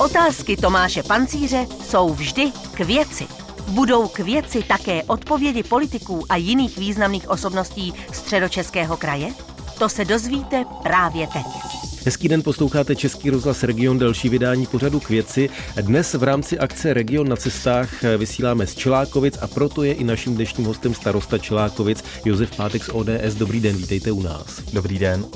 Otázky Tomáše Pancíře jsou vždy k věci. Budou k věci také odpovědi politiků a jiných významných osobností Středočeského kraje? To se dozvíte právě teď. Hezký den, posloucháte Český rozhlas Region, další vydání pořadu K věci. Dnes v rámci akce Region na cestách vysíláme z Čelákovic a proto je i naším dnešním hostem starosta Čelákovic Josef Pátek z ODS. Dobrý den, vítejte u nás. Dobrý den.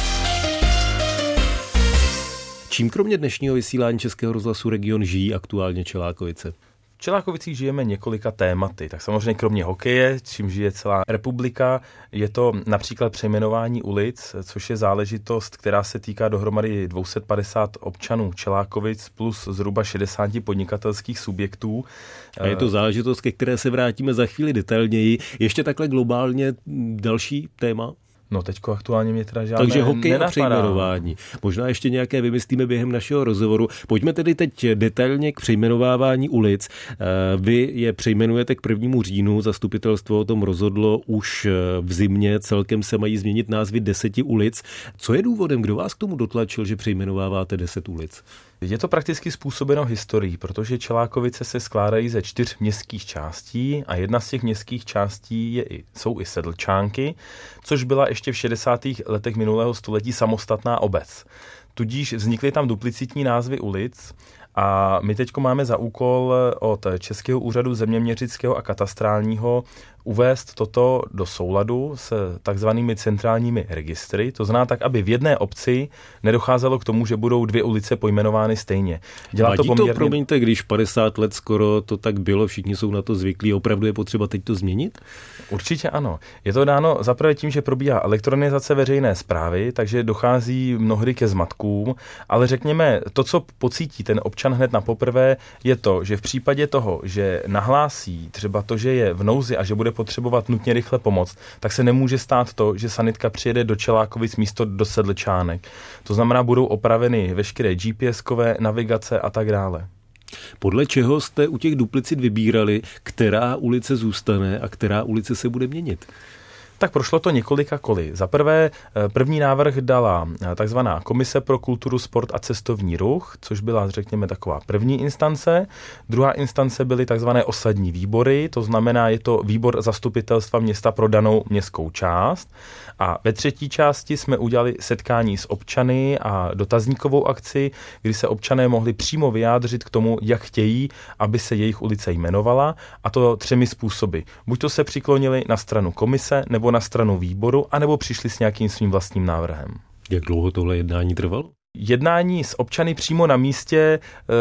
Čím kromě dnešního vysílání Českého rozhlasu Region žijí aktuálně Čelákovice? V Čelákovicích žijeme několika tématy. Tak samozřejmě kromě hokeje, čím žije celá republika, je to například přejmenování ulic, což je záležitost, která se týká dohromady 250 občanů Čelákovic plus zhruba 60 podnikatelských subjektů. A je to záležitost, ke které se vrátíme za chvíli detailněji. Ještě takhle globálně další téma? No teďko aktuálně mě teda žádné Takže hokej nenapadá. A přejmenování. Možná ještě nějaké vymyslíme během našeho rozhovoru. Pojďme tedy teď detailně k přejmenovávání ulic. Vy je přejmenujete k 1. říjnu. Zastupitelstvo o tom rozhodlo už v zimě. Celkem se mají změnit názvy 10 ulic. Co je důvodem? Kdo vás k tomu dotlačil, že přejmenováváte 10 ulic? Je to prakticky způsobeno historií, protože Čelákovice se skládají ze 4 městských částí a jedna z těch městských částí jsou i Sedlčánky, což byla ještě v 60. letech minulého století samostatná obec. Tudíž vznikly tam duplicitní názvy ulic a my teďko máme za úkol od Českého úřadu zeměměřického a katastrálního uvést toto do souladu s takzvanými centrálními registry. To znamená tak, aby v jedné obci nedocházelo k tomu, že budou 2 ulice pojmenovány stejně. Vadí to, promiňte, když 50 let skoro to tak bylo, všichni jsou na to zvyklí, opravdu je potřeba teď to změnit? Určitě ano. Je to dáno zaprvé tím, že probíhá elektronizace veřejné správy, takže dochází mnohdy ke zmatkům, ale řekněme, to, co pocítí ten občan hned na poprvé, je to, že v případě toho, že nahlásí třeba to, že je v nouzi a že bude potřebovat nutně rychle pomoc, tak se nemůže stát to, že sanitka přijede do Čelákovic místo do Sedlčánek. To znamená, budou opraveny veškeré GPS-kové navigace a tak dále. Podle čeho jste u těch duplicit vybírali, která ulice zůstane a která ulice se bude měnit? Tak prošlo to několika koly. Za prvé, první návrh dala takzvaná Komise pro kulturu, sport a cestovní ruch, což byla, řekněme, taková první instance. Druhá instance byly takzvané osadní výbory, to znamená, je to výbor zastupitelstva města pro danou městskou část. A ve třetí části jsme udělali setkání s občany a dotazníkovou akci, kdy se občané mohli přímo vyjádřit k tomu, jak chtějí, aby se jejich ulice jmenovala, a to 3 způsoby. Buď to se přiklonili na stranu komise, nebo na stranu výboru, anebo přišli s nějakým svým vlastním návrhem. Jak dlouho tohle jednání trvalo? Jednání s občany přímo na místě,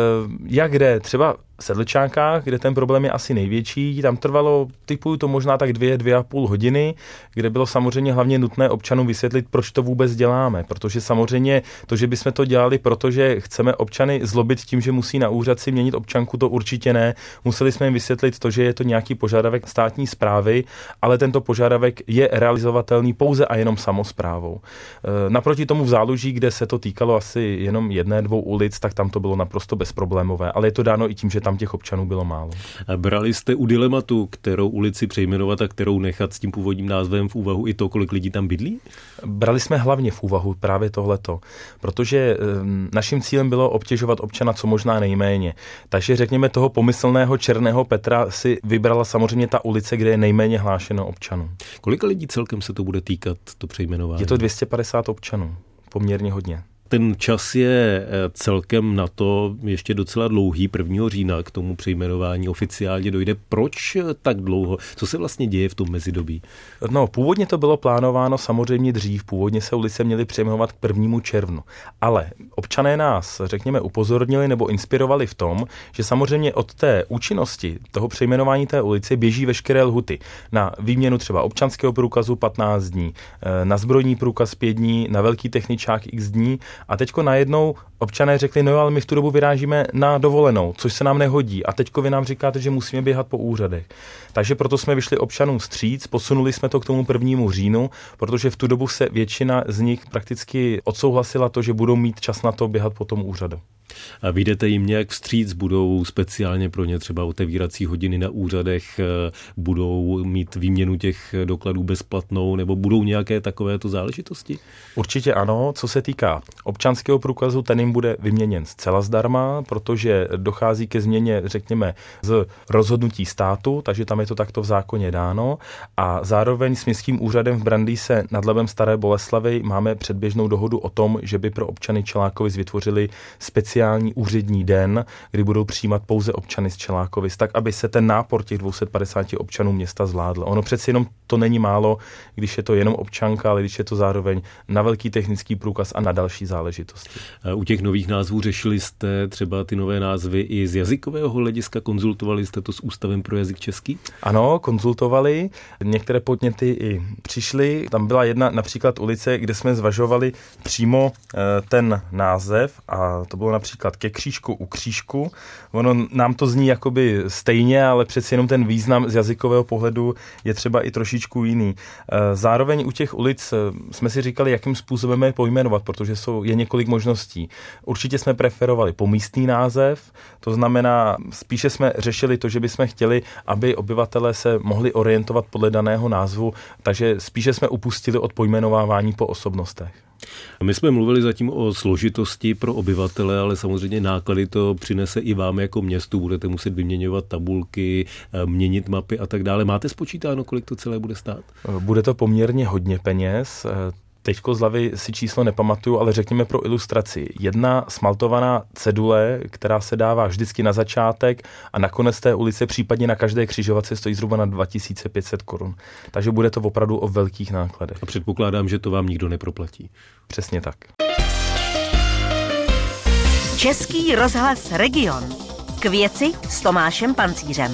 jak kde, třeba v Sedlčánkách, kde ten problém je asi největší, tam trvalo, typuju to možná tak 2,5 hodiny, kde bylo samozřejmě hlavně nutné občanům vysvětlit, proč to vůbec děláme, protože samozřejmě to, že bychom to dělali, protože chceme občany zlobit tím, že musí na úřad si měnit občanku, to určitě ne. Museli jsme jim vysvětlit to, že je to nějaký požadavek státní správy, ale tento požadavek je realizovatelný pouze a jenom samosprávou. Naproti tomu v Záluží, kde se to týkalo asi jenom 1-2 ulic, tak tam to bylo naprosto bezproblémové, ale je to dáno i tím, že tam těch občanů bylo málo. A brali jste u dilematu, kterou ulici přejmenovat a kterou nechat s tím původním názvem v úvahu i to, kolik lidí tam bydlí? Brali jsme hlavně v úvahu právě tohleto, protože naším cílem bylo obtěžovat občana co možná nejméně. Takže řekněme toho pomyslného Černého Petra si vybrala samozřejmě ta ulice, kde je nejméně hlášeno občanů. Kolika lidí celkem se to bude týkat, to přejmenování? Je to 250 občanů, poměrně hodně. Ten čas je celkem na to ještě docela dlouhý, 1. října k tomu přejmenování oficiálně dojde. Proč tak dlouho? Co se vlastně děje v tom mezidobí? No, původně to bylo plánováno samozřejmě dřív, původně se ulice měly přejmenovat k 1. červnu. Ale občané nás, řekněme, upozornili nebo inspirovali v tom, že samozřejmě od té účinnosti toho přejmenování té ulice běží veškeré lhuty. Na výměnu třeba občanského průkazu 15 dní, na zbrojní průkaz 5 dní, na velký techničák x dní. A teďko najednou občané řekli, no ale my v tu dobu vyrážíme na dovolenou, což se nám nehodí. A teďko vy nám říkáte, že musíme běhat po úřadech. Takže proto jsme vyšli občanům vstříc, posunuli jsme to k tomu 1. říjnu, protože v tu dobu se většina z nich prakticky odsouhlasila to, že budou mít čas na to běhat po tom úřadu. A vyjdete jim nějak vstříc, budou speciálně pro ně třeba otevírací hodiny na úřadech, budou mít výměnu těch dokladů bezplatnou, nebo budou nějaké takovéto záležitosti? Určitě ano. Co se týká občanského průkazu, ten jim bude vyměněn zcela zdarma, protože dochází ke změně, řekněme, z rozhodnutí státu, takže tam je to takto v zákoně dáno. A zároveň s městským úřadem v Brandýse nad Labem Staré Boleslavi máme předběžnou dohodu o tom, že by pro občany Čelákovic vytvořili speciální úřední den, kdy budou přijímat pouze občany z Čelákovic, tak aby se ten nápor těch 250 občanů města zvládl. Ono přeci jenom to není málo, když je to jenom občanka, ale když je to zároveň na velký technický průkaz a na další záležitosti. U těch nových názvů řešili jste třeba ty nové názvy i z jazykového hlediska? Konzultovali jste to s Ústavem pro jazyk český? Ano, konzultovali. Některé podněty i přišly. Tam byla jedna například ulice, kde jsme zvažovali přímo ten název a to bylo například Ke křížku u křížku. Ono nám to zní jakoby stejně, ale přeci jenom ten význam z jazykového pohledu je třeba i trošičku jiný. Zároveň u těch ulic jsme si říkali, jakým způsobem je pojmenovat, protože je několik možností. Určitě jsme preferovali pomístný název, to znamená, spíše jsme řešili to, že bychom chtěli, aby obyvatelé se mohli orientovat podle daného názvu, takže spíše jsme upustili od pojmenovávání po osobnostech. My jsme mluvili zatím o složitosti pro obyvatele, ale samozřejmě náklady to přinese i vám jako městu. Budete muset vyměňovat tabulky, měnit mapy a tak dále. Máte spočítáno, kolik to celé bude stát? Bude to poměrně hodně peněz. Teďko z hlavy si číslo nepamatuju, ale řekněme pro ilustraci. Jedna smaltovaná cedule, která se dává vždycky na začátek a nakonec té ulice, případně na každé křižovatce, stojí zhruba na 2500 korun. Takže bude to opravdu o velkých nákladech. A předpokládám, že to vám nikdo neproplatí. Přesně tak. Český rozhlas Region. K věci s Tomášem Pancířem.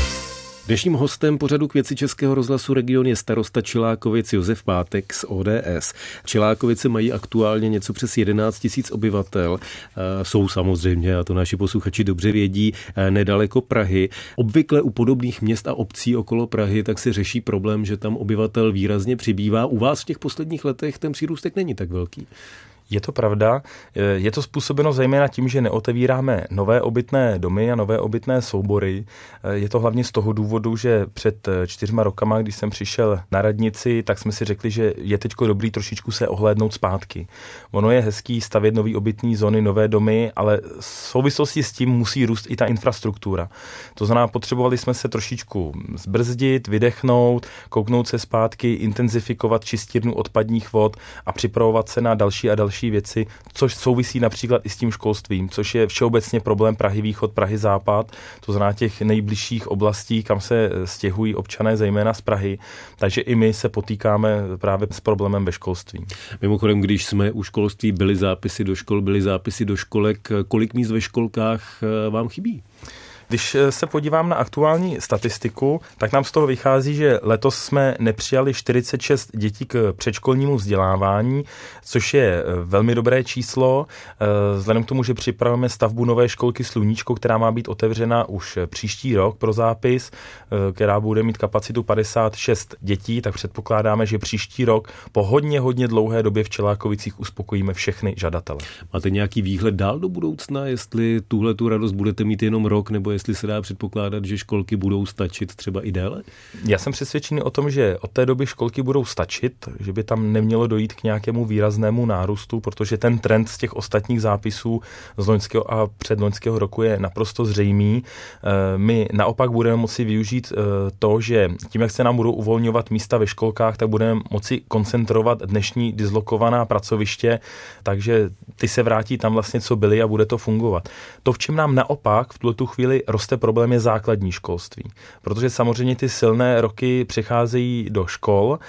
Dnešním hostem pořadu K věci Českého rozhlasu Region je starosta Čelákovic Josef Pátek z ODS. Čelákovice mají aktuálně něco přes 11 000 obyvatel. Jsou samozřejmě, a to naši posluchači dobře vědí, nedaleko Prahy. Obvykle u podobných měst a obcí okolo Prahy tak se řeší problém, že tam obyvatel výrazně přibývá. U vás v těch posledních letech ten přírůstek není tak velký. Je to pravda. Je to způsobeno zejména tím, že neotevíráme nové obytné domy a nové obytné soubory. Je to hlavně z toho důvodu, že před 4 rokama, když jsem přišel na radnici, tak jsme si řekli, že je teďko dobrý trošičku se ohlédnout zpátky. Ono je hezký stavět nový obytný zóny, nové domy, ale v souvislosti s tím musí růst i ta infrastruktura. To znamená, potřebovali jsme se trošičku zbrzdit, vydechnout, kouknout se zpátky, intenzifikovat čistírnu odpadních vod a připravovat se na další a další věci, což souvisí například i s tím školstvím, což je všeobecně problém Prahy východ, Prahy západ, to znamená těch nejbližších oblastí, kam se stěhují občané zejména z Prahy. Takže i my se potýkáme právě s problémem ve školství. Mimochodem, když jsme u školství, byly zápisy do škol, byly zápisy do školek, kolik míst ve školkách vám chybí? Když se podívám na aktuální statistiku, tak nám z toho vychází, že letos jsme nepřijali 46 dětí k předškolnímu vzdělávání, což je velmi dobré číslo. Vzhledem k tomu, že připravujeme stavbu nové školky Sluníčko, která má být otevřena už příští rok pro zápis, která bude mít kapacitu 56 dětí, tak předpokládáme, že příští rok po hodně dlouhé době v Čelákovicích uspokojíme všechny žadatele. Máte nějaký výhled dál do budoucna, jestli tuhletu radost budete mít jenom rok, nebo jestli se dá předpokládat, že školky budou stačit třeba i déle? Já jsem přesvědčený o tom, že od té doby školky budou stačit, že by tam nemělo dojít k nějakému výraznému nárůstu, protože ten trend z těch ostatních zápisů z loňského a předloňského roku je naprosto zřejmý. My naopak budeme moci využít to, že tím, jak se nám budou uvolňovat místa ve školkách, tak budeme moci koncentrovat dnešní dislokovaná pracoviště, takže ty se vrátí tam vlastně, co byly a bude to fungovat. To, v čem nám naopak v tuto chvíli roste problém, je základní školství. Protože samozřejmě ty silné roky přecházejí do škol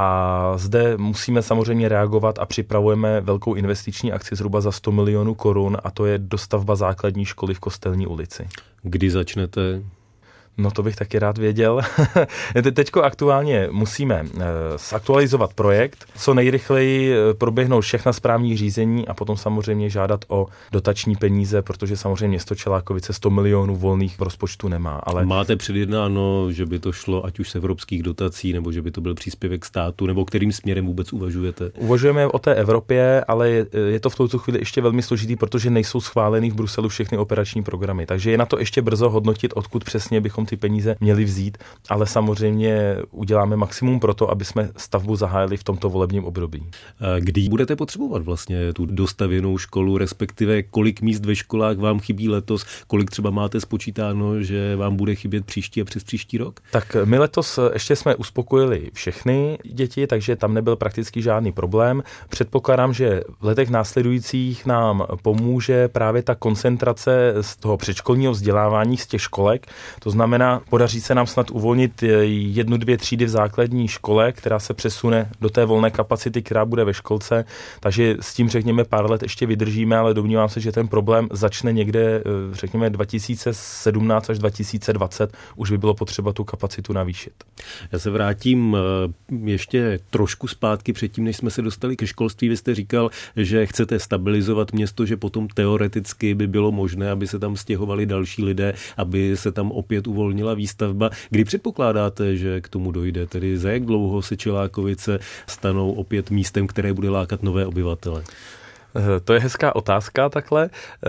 a zde musíme samozřejmě reagovat a připravujeme velkou investiční akci zhruba za 100 milionů korun a to je dostavba základní školy v Kostelní ulici. Kdy začnete? No to bych taky rád věděl. Teďko aktuálně musíme zaktualizovat projekt, co nejrychleji proběhnou všechna správní řízení a potom samozřejmě žádat o dotační peníze, protože samozřejmě město Čelákovice 100 milionů volných v rozpočtu nemá. Ale máte předjednáno, že by to šlo ať už z evropských dotací, nebo že by to byl příspěvek státu, nebo kterým směrem vůbec uvažujete? Uvažujeme o té Evropě, ale je to v tuto chvíli ještě velmi složitý, protože nejsou schváleny v Bruselu všechny operační programy. Takže je na to ještě brzo hodnotit, odkud přesně bychom ty peníze měli vzít, ale samozřejmě uděláme maximum pro to, aby jsme stavbu zahájili v tomto volebním období. Kdy budete potřebovat vlastně tu dostavěnou školu, respektive kolik míst ve školách vám chybí letos, kolik třeba máte spočítáno, že vám bude chybět příští a přes příští rok? Tak my letos ještě jsme uspokojili všechny děti, takže tam nebyl prakticky žádný problém. Předpokládám, že v letech následujících nám pomůže právě ta koncentrace z toho předškolního vzdělávání z těch školek. To znamená, podaří se nám snad uvolnit 1-2 třídy v základní škole, která se přesune do té volné kapacity, která bude ve školce. Takže s tím řekněme pár let ještě vydržíme, ale domnívám se, že ten problém začne někde řekněme 2017 až 2020, už by bylo potřeba tu kapacitu navýšit. Já se vrátím ještě trošku zpátky předtím, než jsme se dostali ke školství. Vy jste říkal, že chcete stabilizovat město, že potom teoreticky by bylo možné, aby se tam stěhovali další lidé, aby se tam opět uvolnila výstavba. Kdy předpokládáte, že k tomu dojde? Tedy za jak dlouho se Čelákovice stanou opět místem, které bude lákat nové obyvatele? To je hezká otázka takhle.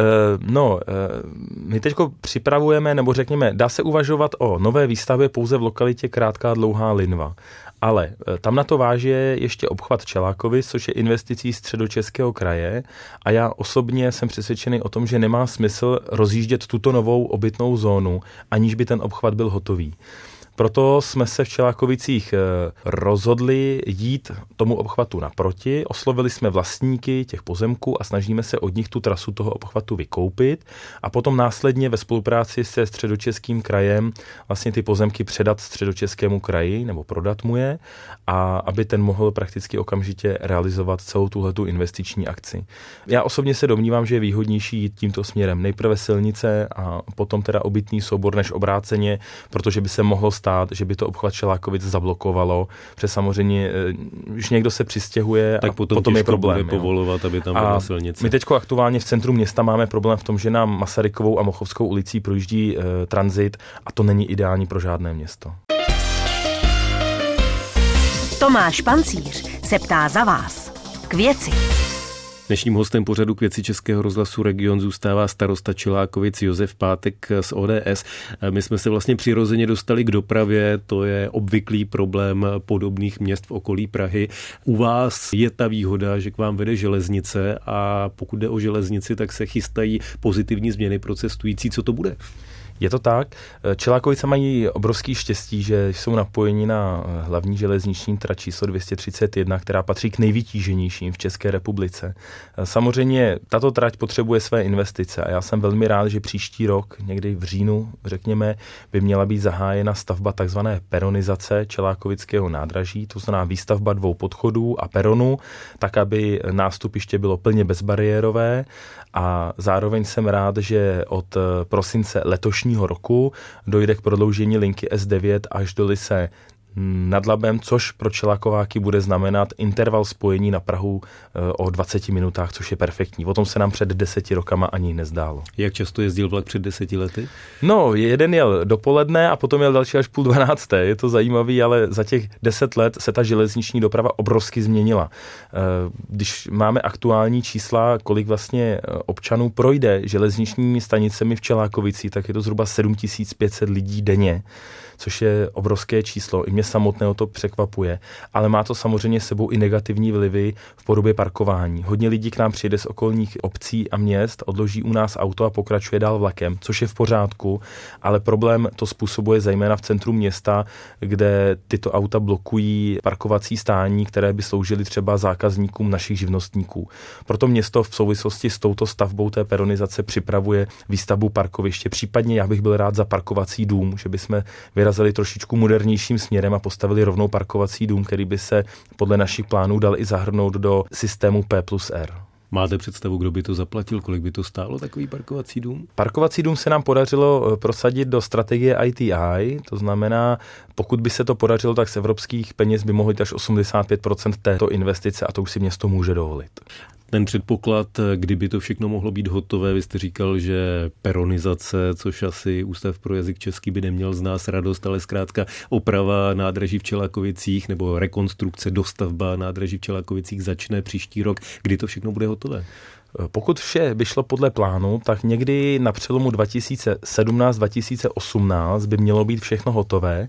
My teďko připravujeme, nebo řekněme, dá se uvažovat o nové výstavbě pouze v lokalitě Krátká Dlouhá Linva. Ale tam na to váží ještě obchvat Čelákovic, což je investicí Středočeského kraje a já osobně jsem přesvědčený o tom, že nemá smysl rozjíždět tuto novou obytnou zónu, aniž by ten obchvat byl hotový. Proto jsme se v Čelákovicích rozhodli jít tomu obchvatu naproti, oslovili jsme vlastníky těch pozemků a snažíme se od nich tu trasu toho obchvatu vykoupit a potom následně ve spolupráci se Středočeským krajem vlastně ty pozemky předat Středočeskému kraji nebo prodat mu je a aby ten mohl prakticky okamžitě realizovat celou tuhletu investiční akci. Já osobně se domnívám, že je výhodnější jít tímto směrem. Nejprve silnice a potom teda obytný soubor než obráceně, protože by se mohlo stát, že by to obchvat Čelákovic zablokovalo, protože samozřejmě, když někdo se přistěhuje tak a potom je problém. Bude povolovat, aby tam byla silnice. My teďko aktuálně v centru města máme problém v tom, že nám Masarykovou a Mochovskou ulicí projíždí tranzit a to není ideální pro žádné město. Tomáš Pancíř se ptá za vás. K věci. Dnešním hostem pořadu K věci Českého rozhlasu Region zůstává starosta Čelákovic Josef Pátek z ODS. My jsme se vlastně přirozeně dostali k dopravě, to je obvyklý problém podobných měst v okolí Prahy. U vás je ta výhoda, že k vám vede železnice a pokud jde o železnici, tak se chystají pozitivní změny pro cestující. Co to bude? Je to tak. Čelákovice mají obrovský štěstí, že jsou napojeni na hlavní železniční trať číslo 231, která patří k nejvytíženějším v České republice. Samozřejmě tato trať potřebuje své investice a já jsem velmi rád, že příští rok, někdy v říjnu, řekněme, by měla být zahájena stavba takzvané peronizace Čelákovického nádraží, to znamená výstavba 2 podchodů a peronu, tak aby nástupiště bylo plně bezbariérové a zároveň jsem rád, že od prosince letošního roku dojde k prodloužení linky S9 až do Lysé nad Labem, což pro Čelákováky bude znamenat interval spojení na Prahu o 20 minutách, což je perfektní. O tom se nám před 10 rokama ani nezdálo. Jak často jezdil vlak před 10 lety? No, jeden jel dopoledne a potom jel další až 11:30. Je to zajímavý, ale za těch 10 let se ta železniční doprava obrovsky změnila. Když máme aktuální čísla, kolik vlastně občanů projde železničními stanicemi v Čelákovicích, tak je to zhruba 7500 lidí denně, což je obrovské číslo. I mě samotného to překvapuje, ale má to samozřejmě sebou i negativní vlivy v podobě parkování. Hodně lidí k nám přijde z okolních obcí a měst, odloží u nás auto a pokračuje dál vlakem, což je v pořádku, ale problém to způsobuje zejména v centru města, kde tyto auta blokují parkovací stání, které by sloužily třeba zákazníkům našich živnostníků. Proto město v souvislosti s touto stavbou té peronizace připravuje výstavbu parkoviště. Případně já bych byl rád za parkovací dům, že bychom vyrazili trošičku modernějším směrem a postavili rovnou parkovací dům, který by se podle našich plánů dal i zahrnout do systému P+R. Máte představu, kdo by to zaplatil, kolik by to stálo, takový parkovací dům? Parkovací dům se nám podařilo prosadit do strategie ITI, to znamená, pokud by se to podařilo, tak z evropských peněz by mohlo jít až 85% této investice a to už si město může dovolit. Ten předpoklad, kdyby to všechno mohlo být hotové, vy jste říkal, že peronizace, což asi Ústav pro jazyk český by neměl z nás radost, ale zkrátka oprava nádraží v Čelákovicích nebo rekonstrukce, dostavba nádraží v Čelákovicích začne příští rok. Kdy to všechno bude hotové? Pokud vše by šlo podle plánu, tak někdy na přelomu 2017-2018 by mělo být všechno hotové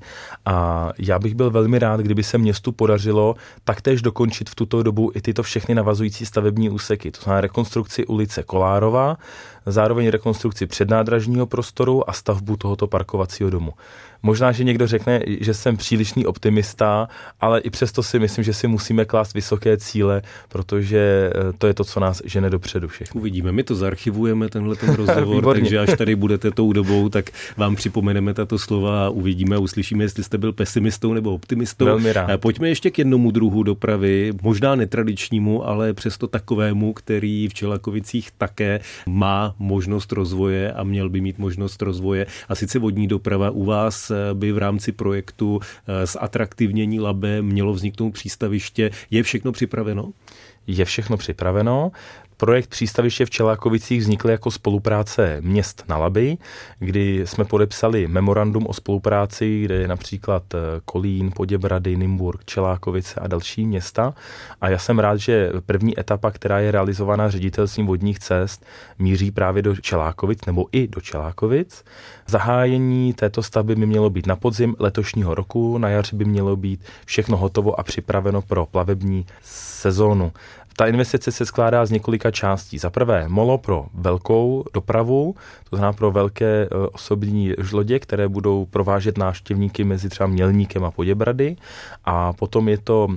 a já bych byl velmi rád, kdyby se městu podařilo taktéž dokončit v tuto dobu i tyto všechny navazující stavební úseky. To znamená rekonstrukci ulice Kolárova, zároveň rekonstrukci přednádražního prostoru a stavbu tohoto parkovacího domu. Možná, že někdo řekne, že jsem přílišný optimista, ale i přesto si myslím, že si musíme klást vysoké cíle, protože to je to, co nás žene dopředu všechno. Uvidíme, my to zaarchivujeme, tenhle rozhovor, takže až tady budete tou dobou, tak vám připomeneme tato slova a uvidíme a uslyšíme, jestli jste byl pesimistou nebo optimistou. Velmi rád. Pojďme ještě k jednomu druhu dopravy, možná netradičnímu, ale přesto takovému, který v Čelákovicích také má možnost rozvoje a měl by mít možnost rozvoje, a sice vodní doprava. U vás by v rámci projektu zatraktivnění Labe mělo vzniknout přístaviště. Je všechno připraveno? Je všechno připraveno. Projekt přístaviště v Čelákovicích vznikl jako spolupráce měst na Labi, kdy jsme podepsali memorandum o spolupráci, kde je například Kolín, Poděbrady, Nymburk, Čelákovice a další města. A já jsem rád, že první etapa, která je realizovaná ředitelstvím vodních cest, míří právě do Čelákovic nebo i do Čelákovic. Zahájení této stavby by mělo být na podzim letošního roku, na jaře by mělo být všechno hotovo a připraveno pro plavební sezónu. Ta investice se skládá z několika částí. Za prvé molo pro velkou dopravu, to znamená pro velké osobní lodě, které budou provážet návštěvníky mezi třeba Mělníkem a Poděbrady. A potom je to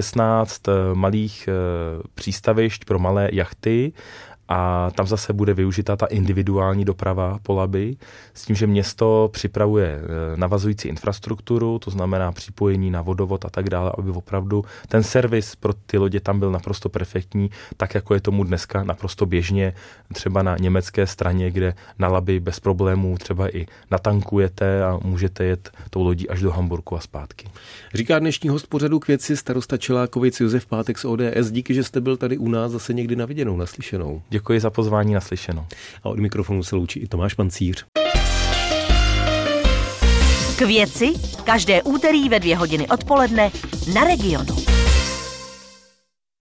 16 malých přístavišť pro malé jachty, a tam zase bude využita ta individuální doprava po Labi, s tím, že město připravuje navazující infrastrukturu, to znamená připojení na vodovod a tak dále, aby opravdu ten servis pro ty lodě tam byl naprosto perfektní, tak jako je tomu dneska naprosto běžně, třeba na německé straně, kde na Labi bez problémů třeba i natankujete a můžete jet tou lodí až do Hamburku a zpátky. Říká dnešní host pořadu K věci starosta Čelákovic Josef Pátek z ODS. Díky, že jste byl tady u nás zase někdy na viděnou, naslyšenou. Děkuji za pozvání, naslyšenou. A od mikrofonu se loučí i Tomáš Pancíř. K věci každé úterý ve 2 hodiny odpoledne na Regionu.